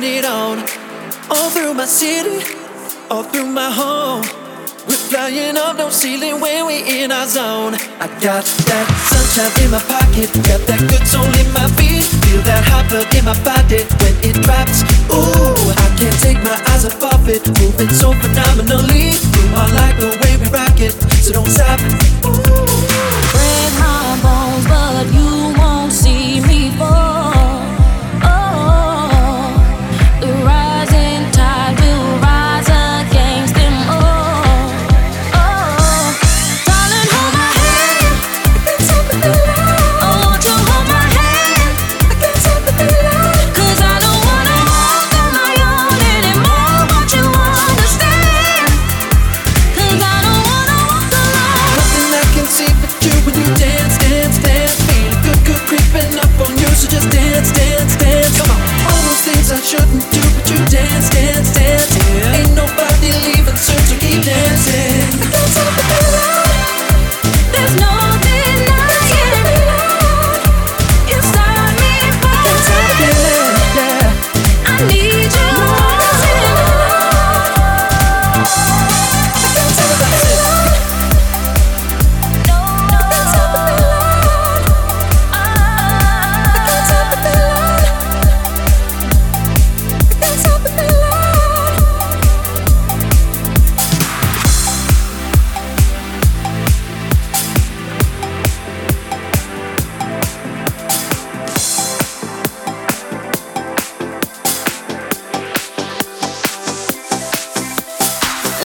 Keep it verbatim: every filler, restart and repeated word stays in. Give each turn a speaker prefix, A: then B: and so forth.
A: turn it on. All through my city, all through my home. We're flying up, no ceiling when we in our zone. I got that sunshine in my pocket, got that good soul in my feet. Feel that hot blood in my body when it drops. Ooh, I can't take my eyes off it, moving so phenomenally. You are like the way we rock it, so don't stop. Ooh.
B: Break my bones, but you won't see me fall. Oh, the rising tide will rise against them all. Oh, darling, hold my hand, I can't stop the feeling. Oh, won't you hold my hand, I can't stop the feeling. 'Cause I don't wanna walk on my own anymore. Won't you understand? 'Cause I don't wanna walk alone.
A: Nothing I can see but you when you dance, dance, dance. Feel good, good creeping up on you, so just dance, dance, dance. Come on, all those things I shouldn't do, but you dance, dance, dance. Yeah. Ain't nobody leaving soon, so keep dancing.